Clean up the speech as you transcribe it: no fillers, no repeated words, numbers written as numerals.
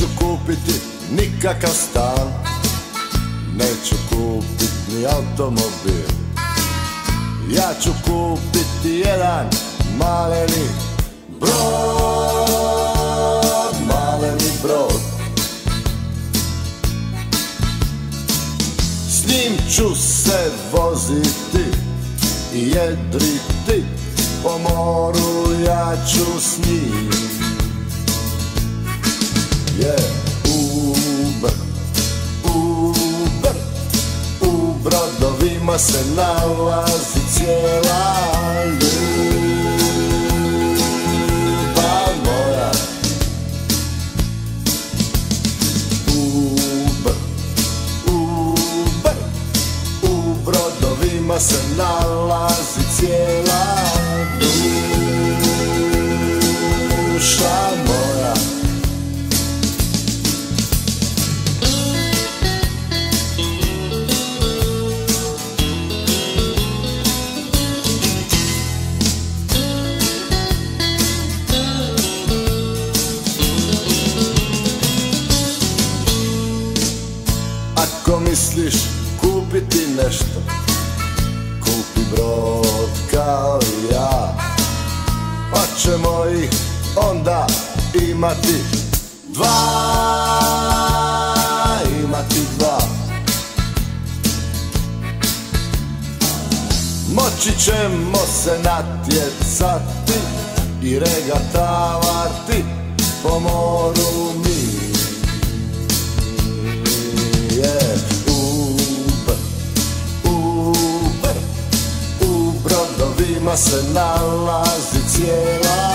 Neću kupiti nikakav stan, neću kupiti ni automobil. Ja ću kupiti jedan maleni brod, maleni brod. S njim ću se voziti i jedriti po moru, ja ću s njim. U brodovima se nalazi cijela ljubav moja. U brodovima se nalazi cijela duša moja. Ako misliš kupiti nešto, kupi brod kao i ja, pa ćemo ih onda imati dva, imati dva. Moći ćemo se natjecati i regatavati po moru mi. U brodovima se nalazi cijela